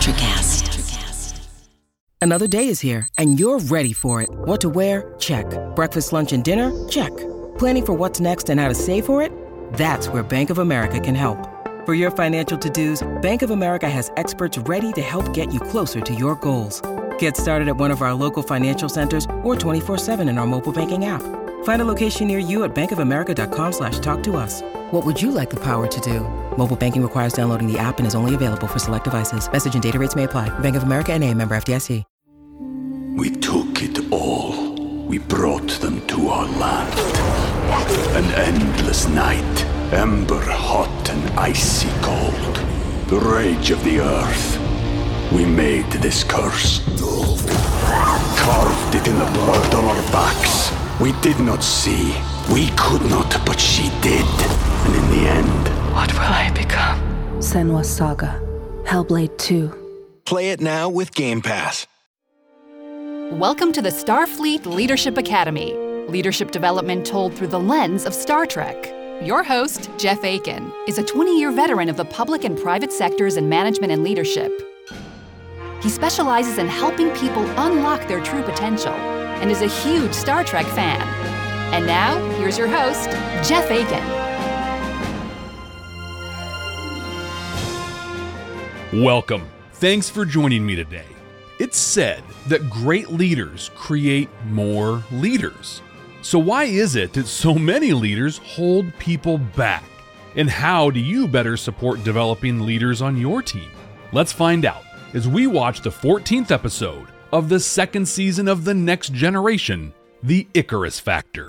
Electrocast. Another day is here, and you're ready for it. What to wear? Check. Breakfast, lunch, and dinner? Check. Planning for what's next and how to save for it? That's where Bank of America can help. For your financial to-dos, Bank of America has experts ready to help get you closer to your goals. Get started at one of our local financial centers or 24/7 in our mobile banking app. Find a location near you at bankofamerica.com/talktous. What would you like the power to do? Mobile banking requires downloading the app and is only available for select devices. Message and data rates may apply. Bank of America N.A., member FDIC. We took it all. We brought them to our land. An endless night, ember hot and icy cold. The rage of the earth. We made this curse. Carved it in the blood on our backs. We did not see. We could not, but she did. And in the end... What will I become? Senua's Saga. Hellblade 2. Play it now with Game Pass. Welcome to the Starfleet Leadership Academy. Leadership development told through the lens of Star Trek. Your host, Jeff Aiken, is a 20-year veteran of the public and private sectors in management and leadership. He specializes in helping people unlock their true potential and is a huge Star Trek fan. And now, here's your host, Jeff Aiken. Welcome. Thanks for joining me today. It's said that great leaders create more leaders. So why is it that so many leaders hold people back? And how do you better support developing leaders on your team? Let's find out as we watch the 14th episode of the second season of The Next Generation, The Icarus Factor.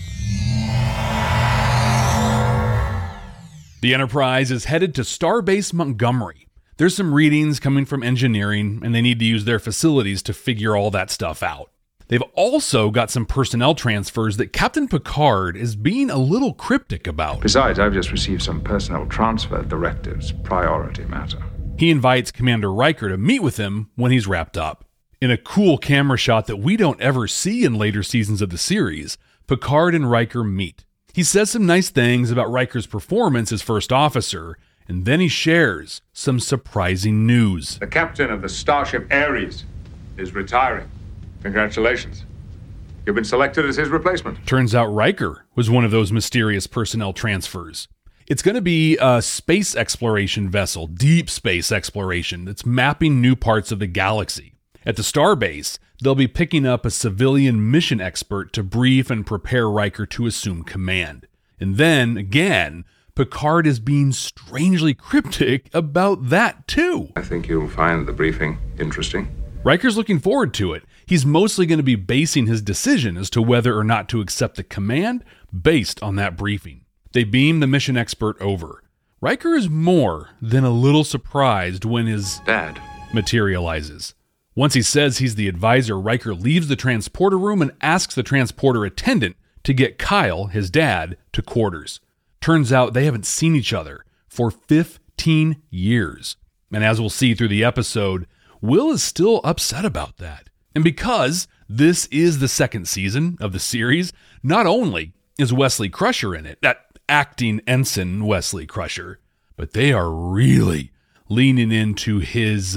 The Enterprise is headed to Starbase Montgomery. There's some readings coming from engineering, and they need to use their facilities to figure all that stuff out. They've also got some personnel transfers that Captain Picard is being a little cryptic about. Besides, I've just received some personnel transfer directives, priority matter. He invites Commander Riker to meet with him when he's wrapped up. In a cool camera shot that we don't ever see in later seasons of the series, Picard and Riker meet. He says some nice things about Riker's performance as first officer, and then he shares some surprising news. The captain of the starship Ares is retiring. Congratulations. You've been selected as his replacement. Turns out Riker was one of those mysterious personnel transfers. It's going to be a space exploration vessel, deep space exploration, that's mapping new parts of the galaxy. At the Starbase, they'll be picking up a civilian mission expert to brief and prepare Riker to assume command. And then, again, Picard is being strangely cryptic about that too. I think you'll find the briefing interesting. Riker's looking forward to it. He's mostly going to be basing his decision as to whether or not to accept the command based on that briefing. They beam the mission expert over. Riker is more than a little surprised when his dad materializes. Once he says he's the advisor, Riker leaves the transporter room and asks the transporter attendant to get Kyle, his dad, to quarters. Turns out they haven't seen each other for 15 years. And as we'll see through the episode, Will is still upset about that. And because this is the second season of the series, not only is Wesley Crusher in it, that acting ensign Wesley Crusher, but they are really leaning into his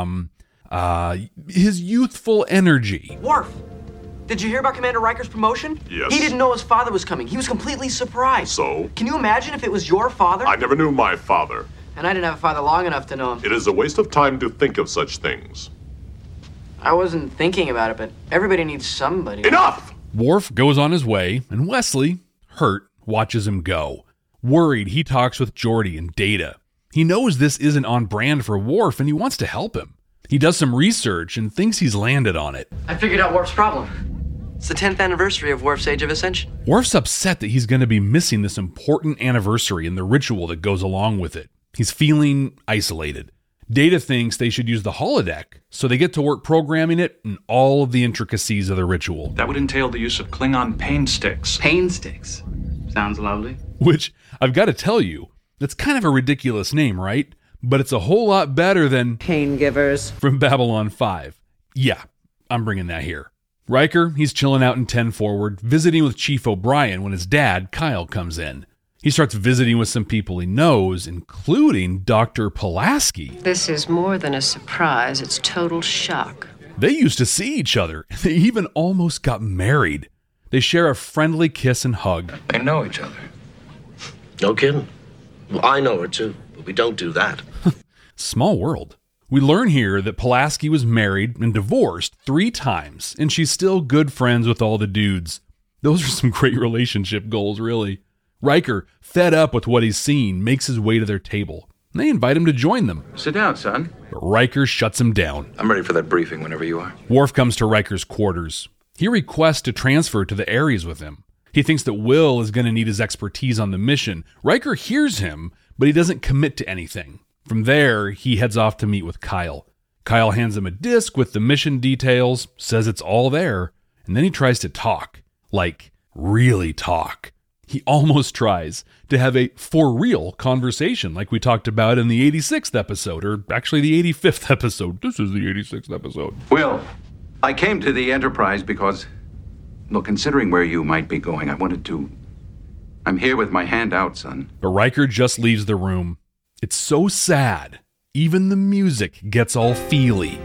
youthful energy. Worf, did you hear about Commander Riker's promotion? Yes. He didn't know his father was coming. He was completely surprised. So? Can you imagine if it was your father? I never knew my father. And I didn't have a father long enough to know him. It is a waste of time to think of such things. I wasn't thinking about it, but everybody needs somebody. Enough! Worf goes on his way, and Wesley, hurt, watches him go. Worried, he talks with Geordi and Data. He knows this isn't on brand for Worf, and he wants to help him. He does some research and thinks he's landed on it. I figured out Worf's problem. It's the 10th anniversary of Worf's Age of Ascension. Worf's upset that he's going to be missing this important anniversary and the ritual that goes along with it. He's feeling isolated. Data thinks they should use the holodeck, so they get to work programming it and all of the intricacies of the ritual. That would entail the use of Klingon pain sticks. Pain sticks? Sounds lovely. Which, I've got to tell you, that's kind of a ridiculous name, right? But it's a whole lot better than Pain Givers from Babylon 5. Yeah, I'm bringing that here. Riker, he's chilling out in 10 Forward, visiting with Chief O'Brien when his dad, Kyle, comes in. He starts visiting with some people he knows, including Dr. Pulaski. This is more than a surprise. It's total shock. They used to see each other. They even almost got married. They share a friendly kiss and hug. They know each other. No kidding. Well, I know her too, but we don't do that. Small world. We learn here that Pulaski was married and divorced 3 times, and she's still good friends with all the dudes. Those are some great relationship goals, really. Riker, fed up with what he's seen, makes his way to their table. They invite him to join them. Sit down, son. But Riker shuts him down. I'm ready for that briefing whenever you are. Worf comes to Riker's quarters. He requests to transfer to the Ares with him. He thinks that Will is going to need his expertise on the mission. Riker hears him, but he doesn't commit to anything. From there, he heads off to meet with Kyle. Kyle hands him a disc with the mission details, says it's all there, and then he tries to talk. Like, really talk. He almost tries to have a for-real conversation like we talked about in the 86th episode, or actually the 85th episode. This is the 86th episode. Will, I came to the Enterprise because, look, considering where you might be going, I'm here with my hand out, son. But Riker just leaves the room. It's so sad. Even the music gets all feely.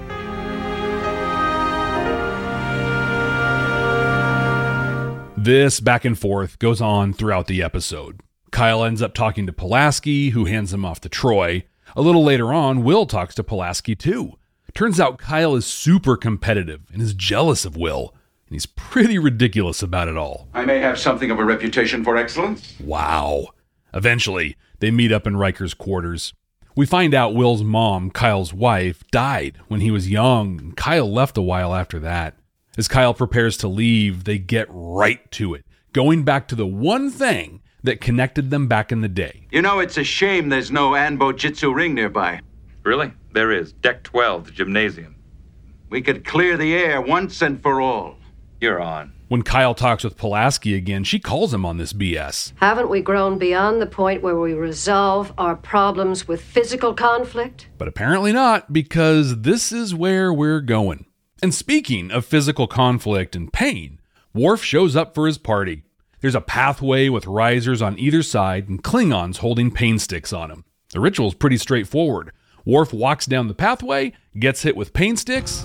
This back and forth goes on throughout the episode. Kyle ends up talking to Pulaski, who hands him off to Troy. A little later on, Will talks to Pulaski too. Turns out Kyle is super competitive and is jealous of Will, and he's pretty ridiculous about it all. I may have something of a reputation for excellence. Wow. Eventually, they meet up in Riker's quarters. We find out Will's mom, Kyle's wife, died when he was young, and Kyle left a while after that. As Kyle prepares to leave, they get right to it, going back to the one thing that connected them back in the day. You know, it's a shame there's no Anbo Jitsu ring nearby. Really? There is. Deck 12, the gymnasium. We could clear the air once and for all. You're on. When Kyle talks with Pulaski again, she calls him on this BS. Haven't we grown beyond the point where we resolve our problems with physical conflict? But apparently not, because this is where we're going. And speaking of physical conflict and pain, Worf shows up for his party. There's a pathway with risers on either side and Klingons holding pain sticks on them. The ritual's pretty straightforward. Worf walks down the pathway, gets hit with pain sticks,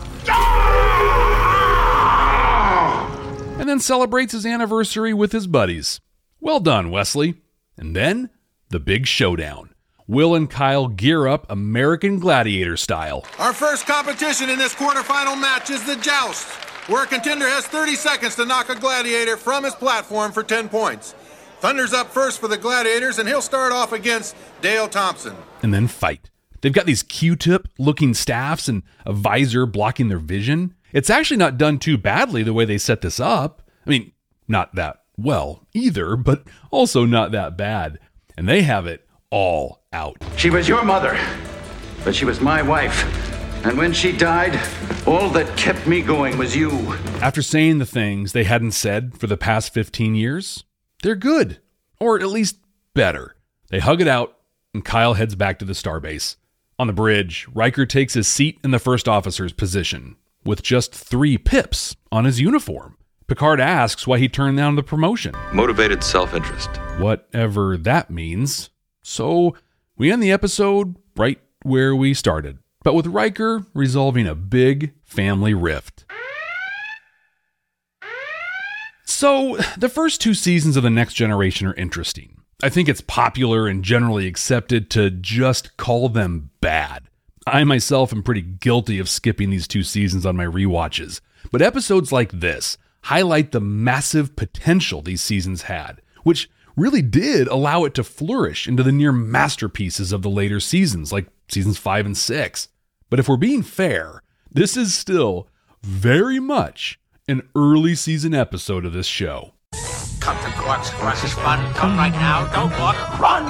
and then celebrates his anniversary with his buddies. Well done, Wesley. And then, the big showdown. Will and Kyle gear up American Gladiator style. Our first competition in this quarterfinal match is the Joust, where a contender has 30 seconds to knock a gladiator from his platform for 10 points. Thunder's up first for the Gladiators, and he'll start off against Dale Thompson. And then fight. They've got these Q-tip looking staffs and a visor blocking their vision. It's actually not done too badly the way they set this up. I mean, not that well either, but also not that bad. And they have it all out. She was your mother, but she was my wife. And when she died, all that kept me going was you. After saying the things they hadn't said for the past 15 years, they're good. Or at least better. They hug it out, and Kyle heads back to the starbase. On the bridge, Riker takes his seat in the first officer's position, with just 3 pips on his uniform. Picard asks why he turned down the promotion. Motivated self-interest. Whatever that means. So, we end the episode right where we started, but with Riker resolving a big family rift. So, the first 2 seasons of The Next Generation are interesting. I think it's popular and generally accepted to just call them bad. I myself am pretty guilty of skipping these 2 seasons on my rewatches, but episodes like this highlight the massive potential these seasons had, which really did allow it to flourish into the near masterpieces of the later seasons, like seasons 5 and 6. But if we're being fair, this is still very much an early season episode of this show. Come to Quark's Quark is fun. Come right now. Don't walk. Run!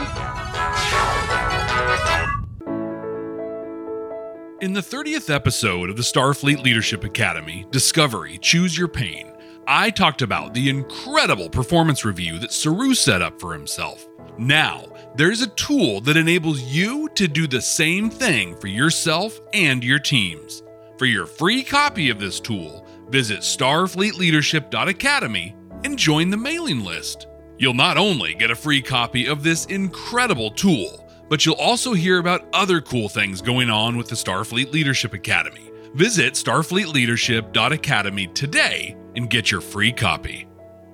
In the 30th episode of the Starfleet Leadership Academy, Discovery, Choose Your Pain, I talked about the incredible performance review that Saru set up for himself. Now, there's a tool that enables you to do the same thing for yourself and your teams. For your free copy of this tool, visit starfleetleadership.academy and join the mailing list. You'll not only get a free copy of this incredible tool, but you'll also hear about other cool things going on with the Starfleet Leadership Academy. Visit starfleetleadership.academy today and get your free copy.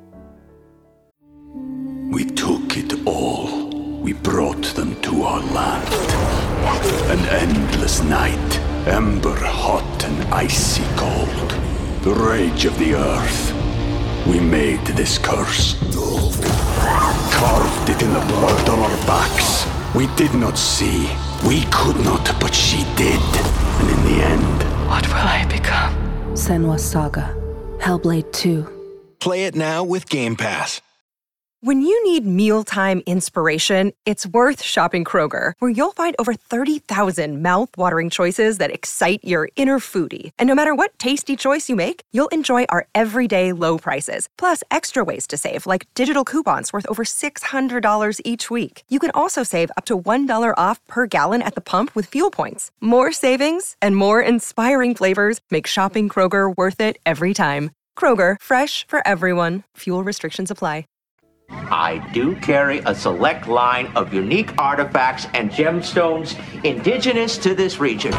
We took it all. We brought them to our land. An endless night, ember hot and icy cold. The rage of the earth. We made this curse. Carved it in the blood on our backs. We did not see. We could not, but she did. And in the end... What will I become? Senua's Saga. Hellblade 2. Play it now with Game Pass. When you need mealtime inspiration, it's worth shopping Kroger, where you'll find over 30,000 mouth-watering choices that excite your inner foodie. And no matter what tasty choice you make, you'll enjoy our everyday low prices, plus extra ways to save, like digital coupons worth over $600 each week. You can also save up to $1 off per gallon at the pump with fuel points. More savings and more inspiring flavors make shopping Kroger worth it every time. Kroger, fresh for everyone. Fuel restrictions apply. I do carry a select line of unique artifacts and gemstones indigenous to this region.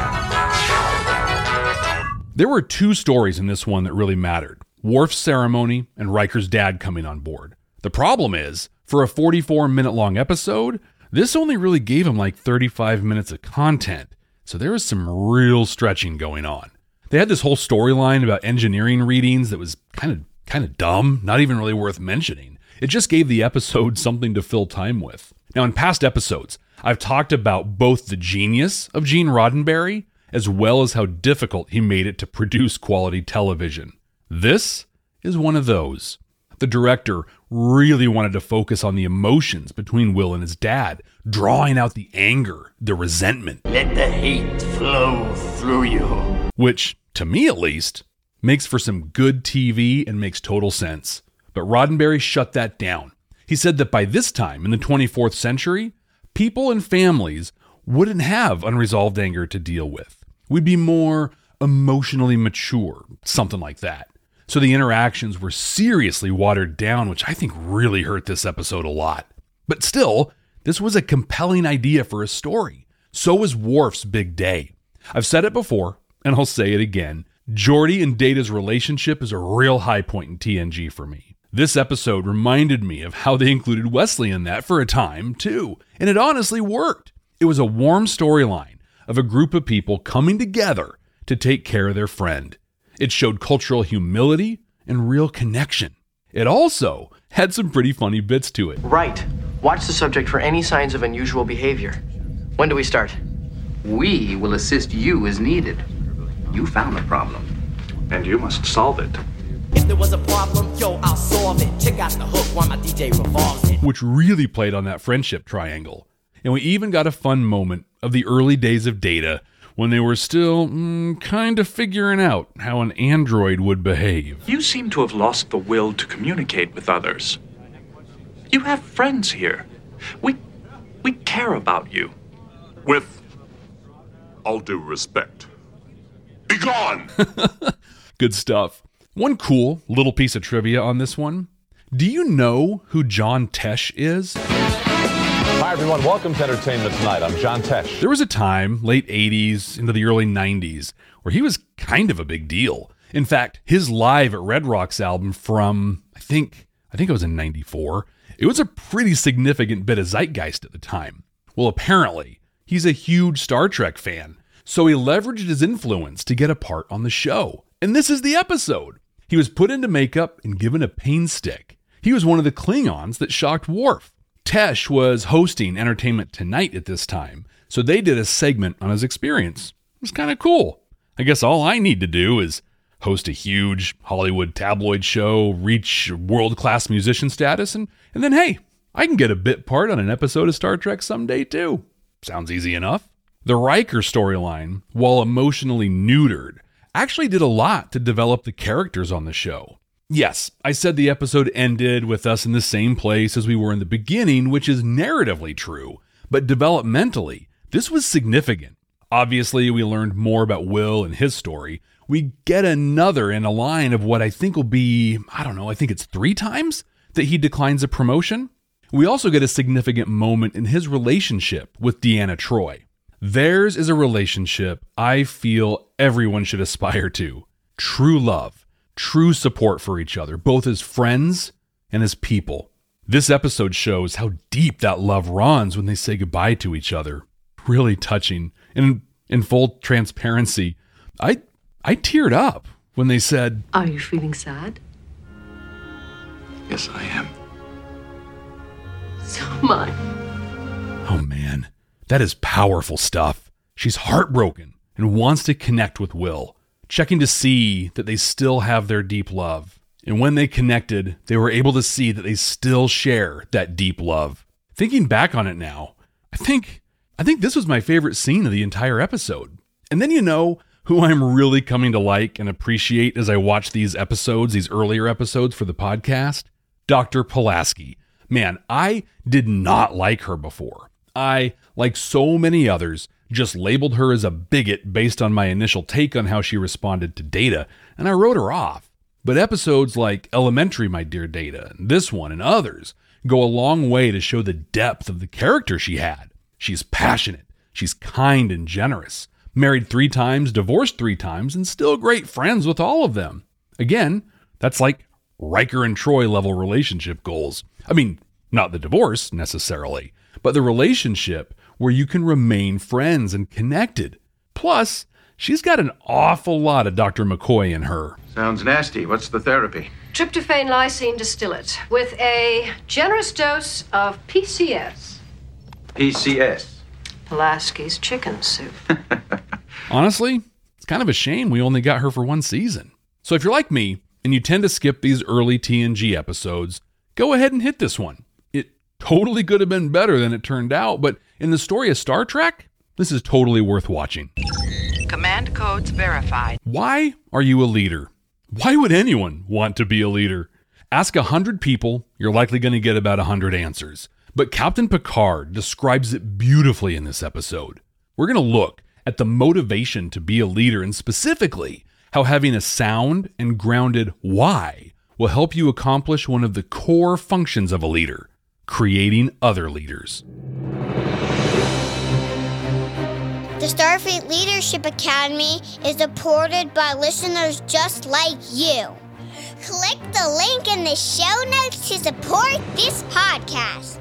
There were two stories in this one that really mattered. Worf's ceremony and Riker's dad coming on board. The problem is, for a 44-minute long episode, this only really gave him like 35 minutes of content. So there was some real stretching going on. They had this whole storyline about engineering readings that was kind of dumb, not even really worth mentioning. It just gave the episode something to fill time with. Now, in past episodes, I've talked about both the genius of Gene Roddenberry, as well as how difficult he made it to produce quality television. This is one of those. The director really wanted to focus on the emotions between Will and his dad, drawing out the anger, the resentment. Let the hate flow through you. Which, to me at least, makes for some good TV and makes total sense. But Roddenberry shut that down. He said that by this time, in the 24th century, people and families wouldn't have unresolved anger to deal with. We'd be more emotionally mature, something like that. So the interactions were seriously watered down, which I think really hurt this episode a lot. But still, this was a compelling idea for a story. So was Worf's big day. I've said it before, and I'll say it again. Geordi and Data's relationship is a real high point in TNG for me. This episode reminded me of how they included Wesley in that for a time, too. And it honestly worked. It was a warm storyline of a group of people coming together to take care of their friend. It showed cultural humility and real connection. It also had some pretty funny bits to it. Right. Watch the subject for any signs of unusual behavior. When do we start? We will assist you as needed. You found the problem, and you must solve it. If there was a problem, yo, I'll solve it. Check out the hook while my DJ revolves it. Which really played on that friendship triangle. And we even got a fun moment of the early days of Data when they were still kind of figuring out how an android would behave. You seem to have lost the will to communicate with others. You have friends here. We care about you. With all due respect. Be gone! Good stuff. One cool little piece of trivia on this one. Do you know who John Tesh is? Hi, everyone. Welcome to Entertainment Tonight. I'm John Tesh. There was a time, late 80s into the early 90s, where he was kind of a big deal. In fact, his Live at Red Rocks album from, I think it was in 94, it was a pretty significant bit of zeitgeist at the time. Well, apparently, he's a huge Star Trek fan, so he leveraged his influence to get a part on the show. And this is the episode. He was put into makeup and given a pain stick. He was one of the Klingons that shocked Worf. Tesh was hosting Entertainment Tonight at this time, so they did a segment on his experience. It was kind of cool. I guess all I need to do is host a huge Hollywood tabloid show, reach world-class musician status, and then, hey, I can get a bit part on an episode of Star Trek someday too. Sounds easy enough. The Riker storyline, while emotionally neutered, actually did a lot to develop the characters on the show. Yes, I said the episode ended with us in the same place as we were in the beginning, which is narratively true, but developmentally, this was significant. Obviously, we learned more about Will and his story. We get another in a line of what I think will be, I think it's 3 times that he declines a promotion. We also get a significant moment in his relationship with Deanna Troi. Theirs is a relationship I feel everyone should aspire to. True love, true support for each other, both as friends and as people. This episode shows how deep that love runs when they say goodbye to each other. Really touching. And in full transparency, I teared up when they said, "Are you feeling sad?" Yes, I am. So am I. Oh man, that is powerful stuff. She's heartbroken and wants to connect with Will, checking to see that they still have their deep love. And when they connected, they were able to see that they still share that deep love. Thinking back on it now, I think this was my favorite scene of the entire episode. And then you know who I'm really coming to like and appreciate as I watch these episodes, these earlier episodes for the podcast? Dr. Pulaski. Man, I did not like her before. I, like so many others, just labeled her as a bigot based on my initial take on how she responded to Data, and I wrote her off. But episodes like Elementary, My Dear Data, and this one and others go a long way to show the depth of the character she had. She's passionate, she's kind and generous, married 3 times, divorced 3 times, and still great friends with all of them. Again, that's like Riker and Troi level relationship goals. I mean, not the divorce necessarily, but the relationship where you can remain friends and connected. Plus, she's got an awful lot of Dr. McCoy in her. Sounds nasty. What's the therapy? Tryptophan lysine distillate with a generous dose of PCS. PCS. Pulaski's chicken soup. Honestly, it's kind of a shame we only got her for 1 season. So if you're like me and you tend to skip these early TNG episodes, go ahead and hit this one. It totally could have been better than it turned out, but in the story of Star Trek, this is totally worth watching. Command codes verified. Why are you a leader? Why would anyone want to be a leader? Ask 100 people, you're likely going to get about 100 answers. But Captain Picard describes it beautifully in this episode. We're going to look at the motivation to be a leader, and specifically how having a sound and grounded why will help you accomplish one of the core functions of a leader, creating other leaders. The Starfleet Leadership Academy is supported by listeners just like you. Click the link in the show notes to support this podcast.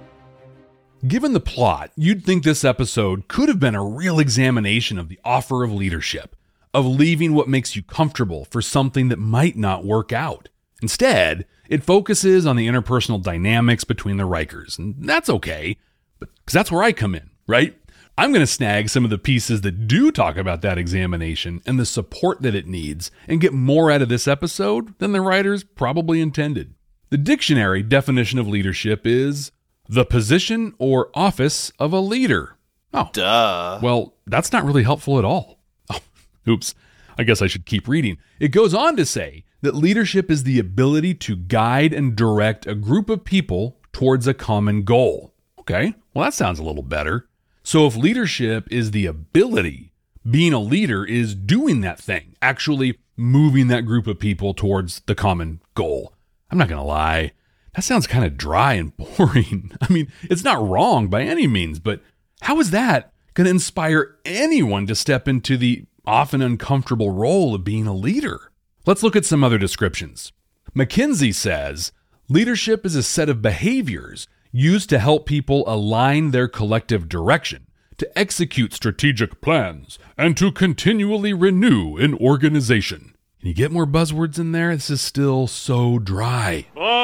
Given the plot, you'd think this episode could have been a real examination of the offer of leadership, of leaving what makes you comfortable for something that might not work out. Instead, it focuses on the interpersonal dynamics between the Rikers, and that's okay, because that's where I come in, right? I'm going to snag some of the pieces that do talk about that examination and the support that it needs and get more out of this episode than the writers probably intended. The dictionary definition of leadership is the position or office of a leader. Oh, duh. Well, that's not really helpful at all. Oh, oops. I guess I should keep reading. It goes on to say that leadership is the ability to guide and direct a group of people towards a common goal. Okay, well, that sounds a little better. So if leadership is the ability, being a leader is doing that thing, actually moving that group of people towards the common goal. I'm not going to lie. That sounds kind of dry and boring. I mean, it's not wrong by any means, but how is that going to inspire anyone to step into the often uncomfortable role of being a leader? Let's look at some other descriptions. McKinsey says, leadership is a set of behaviors used to help people align their collective direction, to execute strategic plans, and to continually renew an organization. Can you get more buzzwords in there? This is still so dry.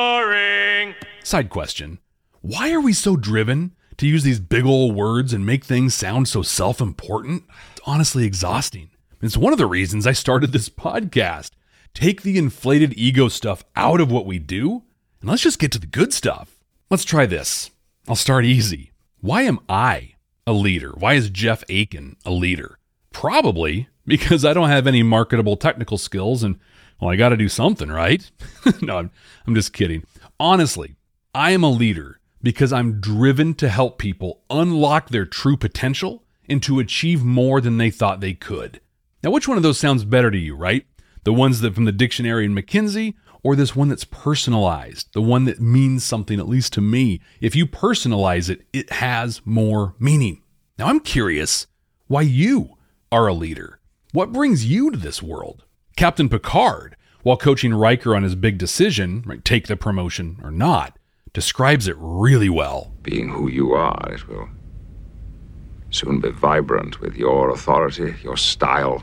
Boring! Side question. Why are we so driven to use these big old words and make things sound so self-important? It's honestly exhausting. It's one of the reasons I started this podcast. Take the inflated ego stuff out of what we do, and let's just get to the good stuff. Let's try this. I'll start easy. Why am I a leader? Why is Jeff Aiken a leader? Probably because I don't have any marketable technical skills and, well, I got to do something, right? No, I'm just kidding. Honestly, I am a leader because I'm driven to help people unlock their true potential and to achieve more than they thought they could. Now, which one of those sounds better to you, right? The ones that from the dictionary and McKinsey, or this one that's personalized, the one that means something, at least to me? If you personalize it, it has more meaning. Now I'm curious why you are a leader. What brings you to this world? Captain Picard, while coaching Riker on his big decision, right, take the promotion or not, describes it really well. Being who you are, it will soon be vibrant with your authority, your style,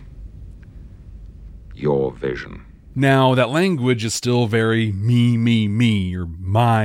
your vision. Now, that language is still very me, or my.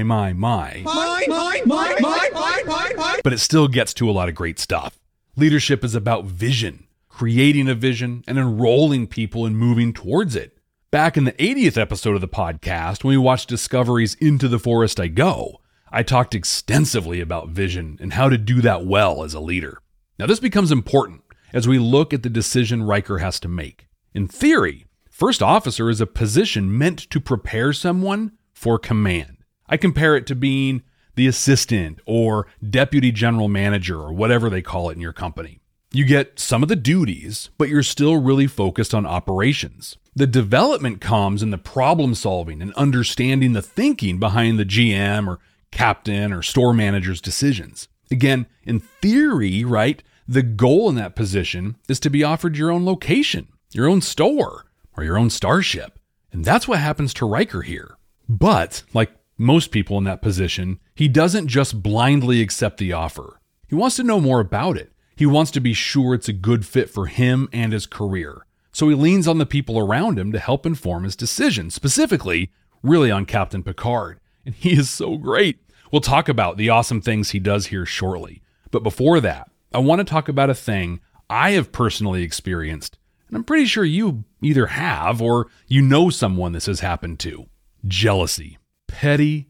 But it still gets to a lot of great stuff. Leadership is about vision, creating a vision and enrolling people in moving towards it. Back in the 80th episode of the podcast, when we watched Discovery's Into the Forest I Go, I talked extensively about vision and how to do that well as a leader. Now, this becomes important as we look at the decision Riker has to make. In theory, first officer is a position meant to prepare someone for command. I compare it to being the assistant or deputy general manager or whatever they call it in your company. You get some of the duties, but you're still really focused on operations. The development comes in the problem solving and understanding the thinking behind the GM or captain or store manager's decisions. Again, in theory, right, the goal in that position is to be offered your own location, your own store, or your own starship. And that's what happens to Riker here. But, like most people in that position, he doesn't just blindly accept the offer. He wants to know more about it. He wants to be sure it's a good fit for him and his career. So he leans on the people around him to help inform his decision, specifically, really on Captain Picard. And he is so great. We'll talk about the awesome things he does here shortly. But before that, I want to talk about a thing I have personally experienced, and I'm pretty sure you either have or you know someone this has happened to. Jealousy. Petty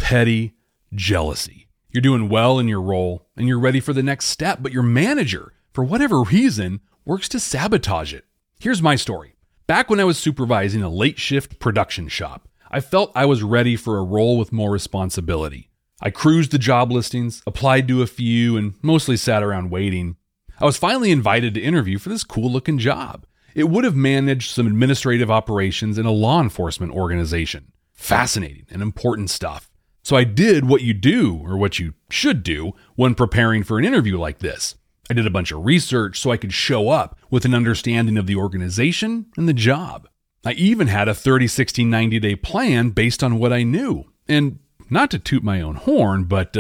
jealousy. You're doing well in your role, and you're ready for the next step, but your manager, for whatever reason, works to sabotage it. Here's my story. Back when I was supervising a late shift production shop, I felt I was ready for a role with more responsibility. I cruised the job listings, applied to a few, and mostly sat around waiting. I was finally invited to interview for this cool-looking job. It would have managed some administrative operations in a law enforcement organization. Fascinating and important stuff. So I did what you do, or what you should do, when preparing for an interview like this. I did a bunch of research so I could show up with an understanding of the organization and the job. I even had a 30, 60, 90-day plan based on what I knew. And not to toot my own horn, but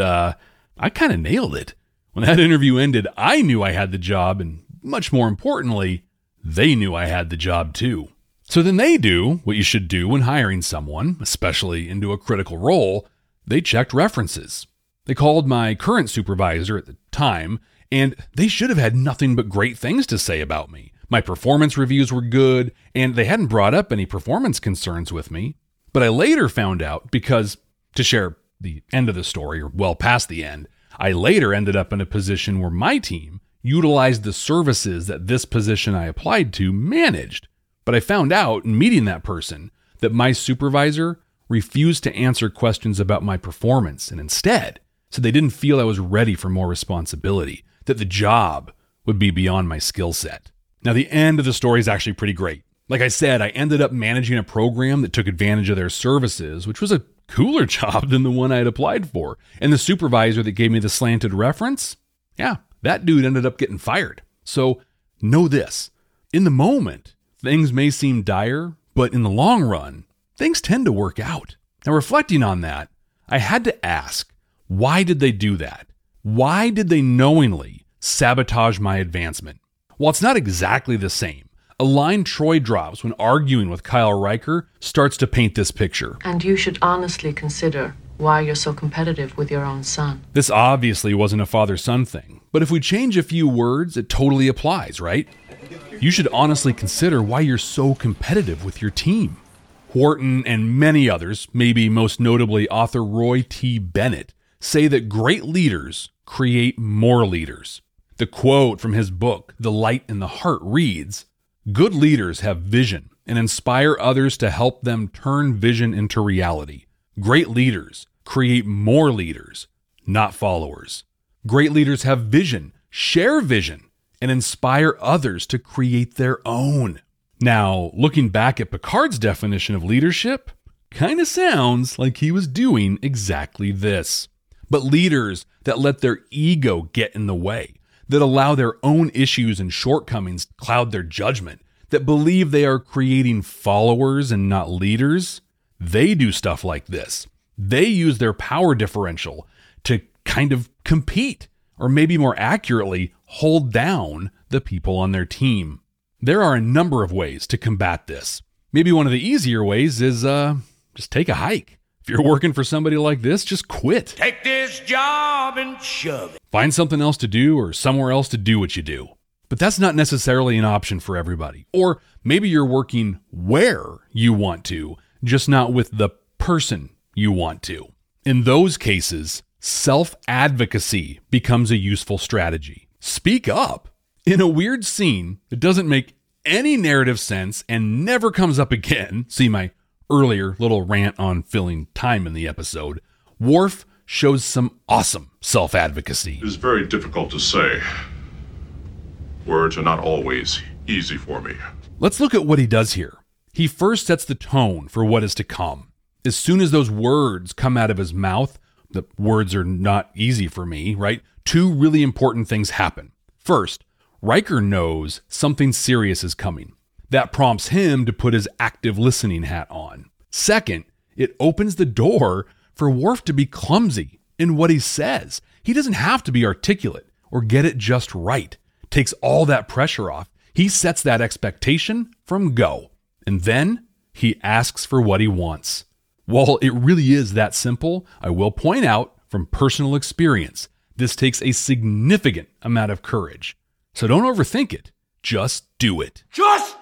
I kind of nailed it. When that interview ended, I knew I had the job, and much more importantly, they knew I had the job too. So then they do what you should do when hiring someone, especially into a critical role. They checked references. They called my current supervisor at the time, and they should have had nothing but great things to say about me. My performance reviews were good, and they hadn't brought up any performance concerns with me. But I later found out because, to share the end of the story, or well past the end, I later ended up in a position where my team utilized the services that this position I applied to managed. But I found out in meeting that person that my supervisor refused to answer questions about my performance and instead said they didn't feel I was ready for more responsibility, that the job would be beyond my skill set. Now, the end of the story is actually pretty great. Like I said, I ended up managing a program that took advantage of their services, which was a cooler job than the one I had applied for. And the supervisor that gave me the slanted reference, yeah, that dude ended up getting fired. So know this, in the moment, things may seem dire, but in the long run, things tend to work out. Now, reflecting on that, I had to ask, why did they do that? Why did they knowingly sabotage my advancement? While it's not exactly the same, a line Troy drops when arguing with Kyle Riker starts to paint this picture. And you should honestly consider why you're so competitive with your own son. This obviously wasn't a father-son thing, but if we change a few words, it totally applies, right? You should honestly consider why you're so competitive with your team. Wharton and many others, maybe most notably author Roy T. Bennett, say that great leaders create more leaders. The quote from his book, The Light in the Heart, reads, "Good leaders have vision and inspire others to help them turn vision into reality. Great leaders create more leaders, not followers. Great leaders have vision, share vision, and inspire others to create their own." Now, looking back at Picard's definition of leadership, kind of sounds like he was doing exactly this. But leaders that let their ego get in the way, that allow their own issues and shortcomings cloud their judgment, that believe they are creating followers and not leaders, they do stuff like this. They use their power differential to kind of compete, or maybe more accurately, hold down the people on their team. There are a number of ways to combat this. Maybe one of the easier ways is just take a hike. If you're working for somebody like this, just quit. Take this job and shove it. Find something else to do or somewhere else to do what you do. But that's not necessarily an option for everybody. Or maybe you're working where you want to, just not with the person you want to. In those cases, self-advocacy becomes a useful strategy. Speak up. In a weird scene that doesn't make any narrative sense and never comes up again, see my earlier little rant on filling time in the episode, Worf shows some awesome self-advocacy. It is very difficult to say. Words are not always easy for me. Let's look at what he does here. He first sets the tone for what is to come. As soon as those words come out of his mouth, the words are not easy for me, right? Two really important things happen. First, Riker knows something serious is coming. That prompts him to put his active listening hat on. Second, it opens the door for Worf to be clumsy in what he says. He doesn't have to be articulate or get it just right. Takes all that pressure off. He sets that expectation from go. And then he asks for what he wants. While it really is that simple, I will point out from personal experience, this takes a significant amount of courage. So don't overthink it. Just do it. Just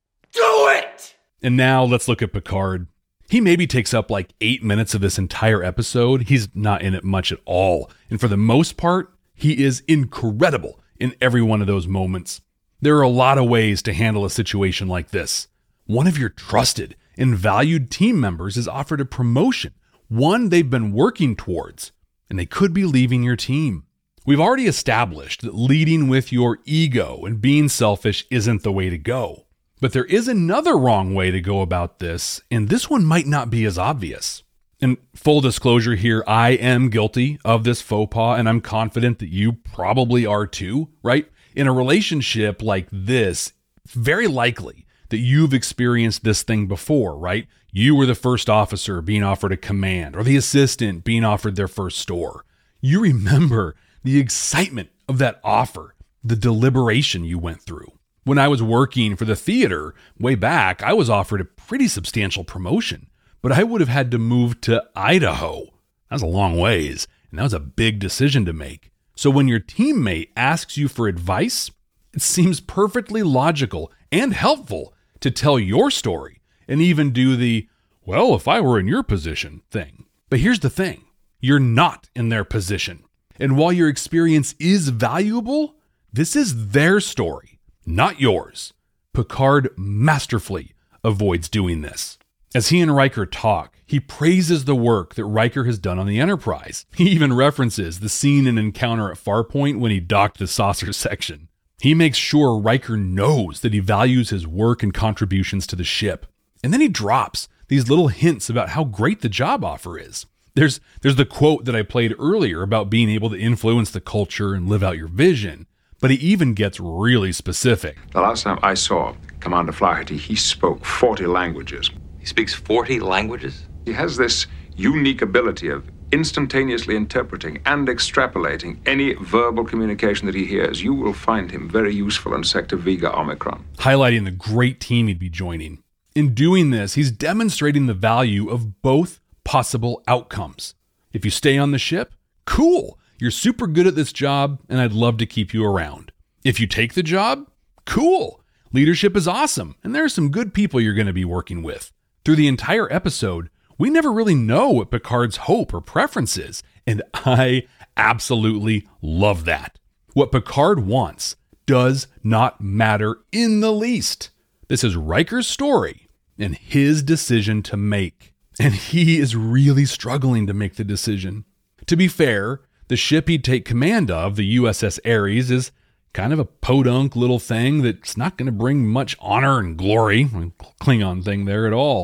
do it! And now let's look at Picard. He maybe takes up like 8 minutes of this entire episode. He's not in it much at all. And for the most part, he is incredible in every one of those moments. There are a lot of ways to handle a situation like this. One of your trusted and valued team members is offered a promotion, one they've been working towards, and they could be leaving your team. We've already established that leading with your ego and being selfish isn't the way to go. But there is another wrong way to go about this, and this one might not be as obvious. And full disclosure here, I am guilty of this faux pas, and I'm confident that you probably are too, right? In a relationship like this, it's very likely that you've experienced this thing before, right? You were the first officer being offered a command, or the assistant being offered their first store. You remember the excitement of that offer, the deliberation you went through. When I was working for the theater way back, I was offered a pretty substantial promotion, but I would have had to move to Idaho. That's a long ways, and that was a big decision to make. So when your teammate asks you for advice, it seems perfectly logical and helpful to tell your story and even do the, well, if I were in your position thing. But here's the thing, you're not in their position. And while your experience is valuable, this is their story, not yours. Picard masterfully avoids doing this. As he and Riker talk, he praises the work that Riker has done on the Enterprise. He even references the scene and encounter at Farpoint when he docked the saucer section. He makes sure Riker knows that he values his work and contributions to the ship. And then he drops these little hints about how great the job offer is. There's the quote that I played earlier about being able to influence the culture and live out your vision. But he even gets really specific. The last time I saw Commander Flaherty, he spoke 40 languages. He speaks 40 languages? He has this unique ability of instantaneously interpreting and extrapolating any verbal communication that he hears. You will find him very useful in Sector Vega Omicron. Highlighting the great team he'd be joining. In doing this, he's demonstrating the value of both possible outcomes. If you stay on the ship, cool. You're super good at this job, and I'd love to keep you around. If you take the job, cool. Leadership is awesome, and there are some good people you're going to be working with. Through the entire episode, we never really know what Picard's hope or preference is, and I absolutely love that. What Picard wants does not matter in the least. This is Riker's story and his decision to make, and he is really struggling to make the decision. To be fair, the ship he'd take command of, the USS Ares, is kind of a podunk little thing that's not going to bring much honor and glory, Klingon thing there at all.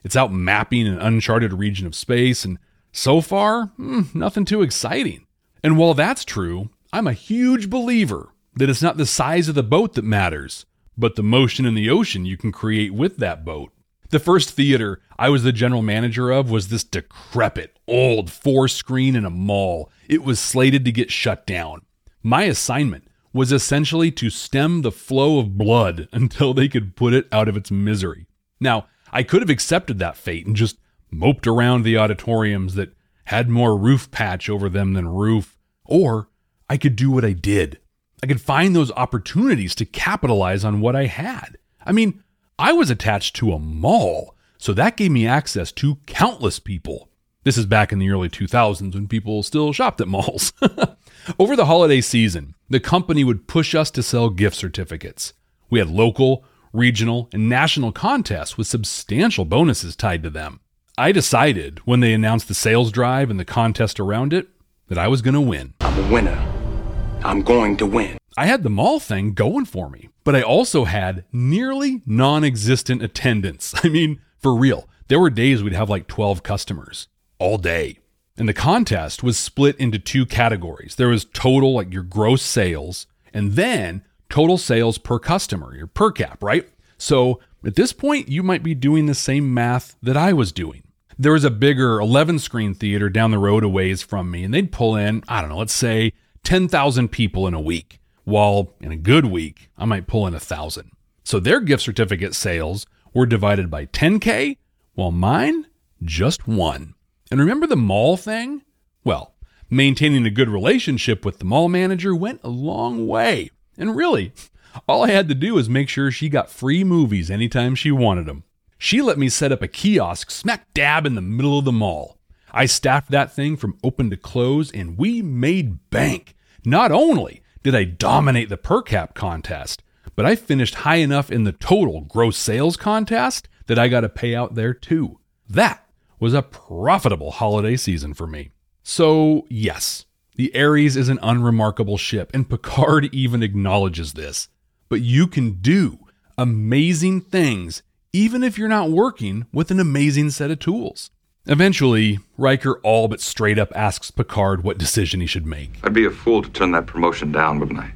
It's out mapping an uncharted region of space, and so far, nothing too exciting. And while that's true, I'm a huge believer that it's not the size of the boat that matters, but the motion in the ocean you can create with that boat. The first theater I was the general manager of was this decrepit, old 4-screen in a mall. It was slated to get shut down. My assignment was essentially to stem the flow of blood until they could put it out of its misery. Now, I could have accepted that fate and just moped around the auditoriums that had more roof patch over them than roof, or I could do what I did. I could find those opportunities to capitalize on what I had. I mean, I was attached to a mall, so that gave me access to countless people. This is back in the early 2000s when people still shopped at malls. Over the holiday season, the company would push us to sell gift certificates. We had local, regional, and national contests with substantial bonuses tied to them. I decided when they announced the sales drive and the contest around it that I was going to win. I'm a winner. I'm going to win. I had the mall thing going for me, but I also had nearly non-existent attendance. I mean, for real, there were days we'd have like 12 customers all day. And the contest was split into 2 categories. There was total, like your gross sales, and then total sales per customer, your per cap, right? So at this point, you might be doing the same math that I was doing. There was a bigger 11-screen theater down the road a ways from me, and they'd pull in, I don't know, let's say 10,000 people in a week. While in a good week, I might pull in 1,000. So their gift certificate sales were divided by 10K, while mine, just 1. And remember the mall thing? Well, maintaining a good relationship with the mall manager went a long way. And really, all I had to do was make sure she got free movies anytime she wanted them. She let me set up a kiosk smack dab in the middle of the mall. I staffed that thing from open to close, and we made bank. Not only did I dominate the per cap contest, but I finished high enough in the total gross sales contest that I got a payout there too. That was a profitable holiday season for me. So yes, the Ares is an unremarkable ship, and Picard even acknowledges this. But you can do amazing things even if you're not working with an amazing set of tools. Eventually, Riker all but straight up asks Picard what decision he should make. I'd be a fool to turn that promotion down, wouldn't I?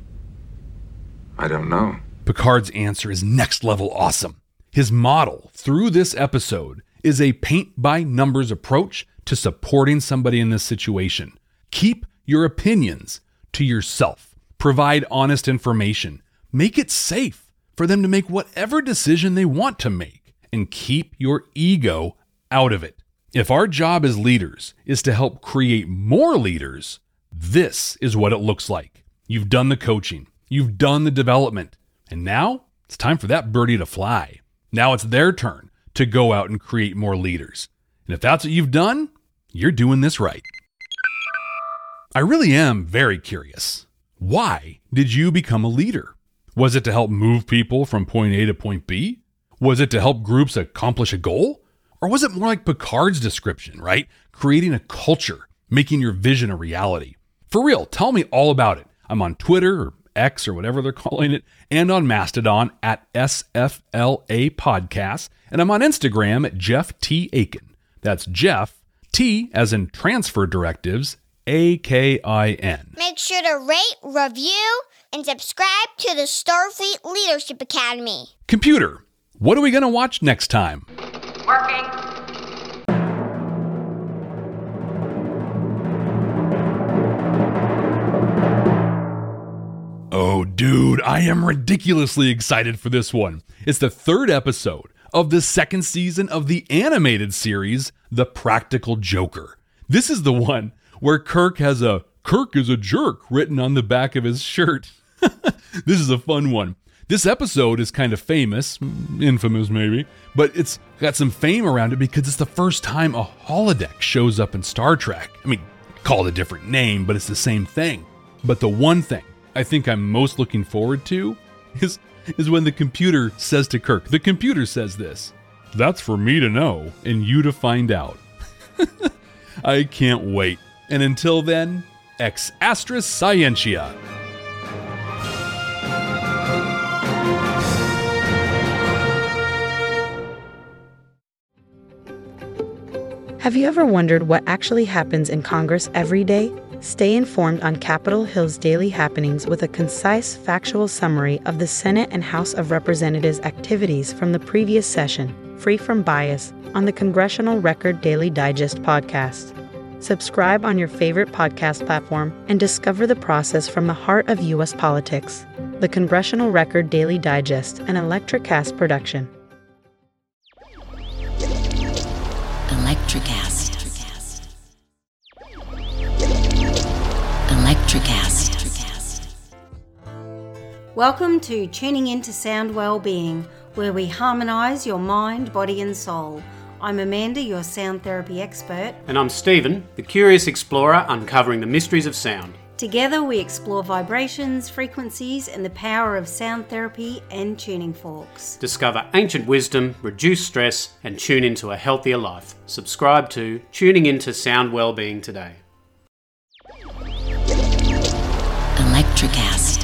I don't know. Picard's answer is next level awesome. His model through this episode is a paint-by-numbers approach to supporting somebody in this situation. Keep your opinions to yourself. Provide honest information. Make it safe for them to make whatever decision they want to make. And keep your ego out of it. If our job as leaders is to help create more leaders, this is what it looks like. You've done the coaching. You've done the development. And now it's time for that birdie to fly. Now it's their turn to go out and create more leaders. And if that's what you've done, you're doing this right. I really am very curious. Why did you become a leader? Was it to help move people from point A to point B? Was it to help groups accomplish a goal? Or was it more like Picard's description, right? Creating a culture, making your vision a reality. For real, tell me all about it. I'm on Twitter or X or whatever they're calling it, and on Mastodon at SFLA Podcast, and I'm on Instagram at Jeff T. Aiken. That's Jeff, T as in transfer directives, AKIN. Make sure to rate, review, and subscribe to the Starfleet Leadership Academy. Computer, what are we going to watch next time? Working. Oh, dude, I am ridiculously excited for this one. It's the 3rd episode of the 2nd season of the animated series, The Practical Joker. This is the one where Kirk has a "Kirk is a jerk" written on the back of his shirt. This is a fun one. This episode is kind of famous, infamous maybe, but it's got some fame around it because it's the first time a holodeck shows up in Star Trek. I mean, call it a different name, but it's the same thing. But the one thing I think I'm most looking forward to is when the computer says to Kirk, the computer says this, "That's for me to know and you to find out." I can't wait. And until then, ex astra scientia. Have you ever wondered what actually happens in Congress every day? Stay informed on Capitol Hill's daily happenings with a concise, factual summary of the Senate and House of Representatives' activities from the previous session, free from bias, on the Congressional Record Daily Digest podcast. Subscribe on your favorite podcast platform and discover the process from the heart of U.S. politics. The Congressional Record Daily Digest, an Electricast production. Electricast. Electricast. Welcome to Tuning Into Sound Wellbeing, where we harmonise your mind, body and soul. I'm Amanda, your sound therapy expert. And I'm Stephen, the curious explorer uncovering the mysteries of sound. Together we explore vibrations, frequencies and the power of sound therapy and tuning forks. Discover ancient wisdom, reduce stress and tune into a healthier life. Subscribe to Tuning Into Sound Wellbeing today. Electricast.